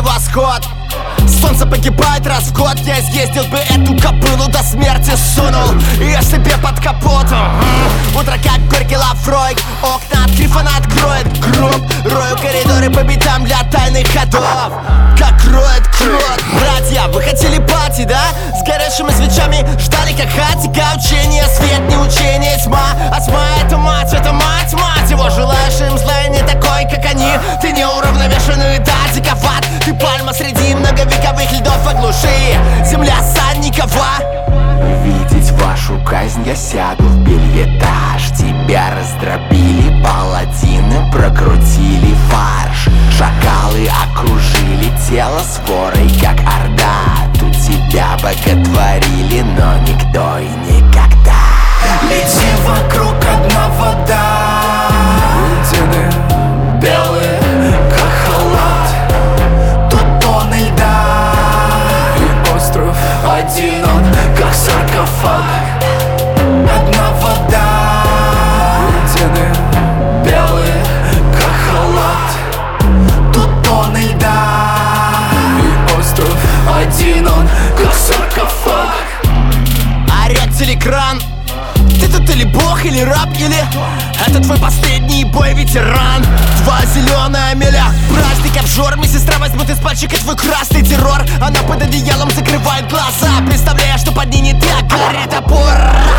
восход. Солнце погибает раз в год. Я съездил бы эту кобылу до смерти, сунул ее себе под капот. Утро как горький лаврой, окна открыв, она откроет гроб. Рою коридоры по битам для тайных ходов. Как роет крот. Братья, вы хотели пати, да? С горящими свечами ждали как хатика. Учение, свет, не учение, тьма. А тьма это мать его. Желаешь им зла, не такой, как они. Ты неуравновешенный, да, диковат. Ты пальма среди многовековых льдов, оглуши. Земля Санникова. Увидеть вашу казнь я сяду в бельетаж. Тебя раздробили паладины, прокрутили фарш. Шакалы окружили тело сворой, как орда. Тут тебя боготворили, но никто и никогда. Лети вокруг одна вода. Ледяные, белые, как халат. Тут тонны льда. И остров один он, как саркофаг. Одна вода. Ледяные, белые, как халат. Тут тонны льда. И остров один он, как саркофаг. Орёт телекран. Ты тут или бог, или раб, или это твой последний бой, ветеран. Твоя зеленая миля, праздник обжор. Медсестра возьмут из пальчика твой красный террор. Она под одеялом закрывает глаза, представляя, что под ней не ты, а горит топор.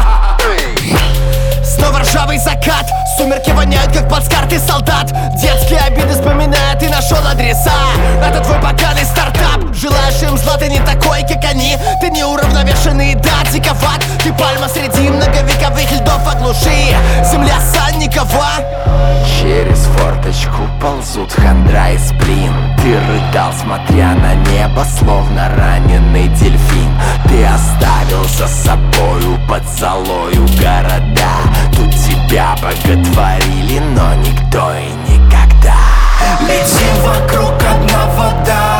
Снова ржавый закат, сумерки воняют, как плацкарты солдат. Детские обиды вспоминая, ты нашел адреса. Это твой поганый стартап. Желаешь им зла, ты не такой, как они. Ты неуравновешенный, да, диковат. Ты пальма среди многовековых льдов, оглуши. Земля Санникова. Через форточку ползут хандра и сплин. Ты рыдал, смотря на небо, словно раненый дельфин. Ты оставил за собою под золою города. Тут тебя боготворили, но никто и никогда. Лети вокруг одна вода.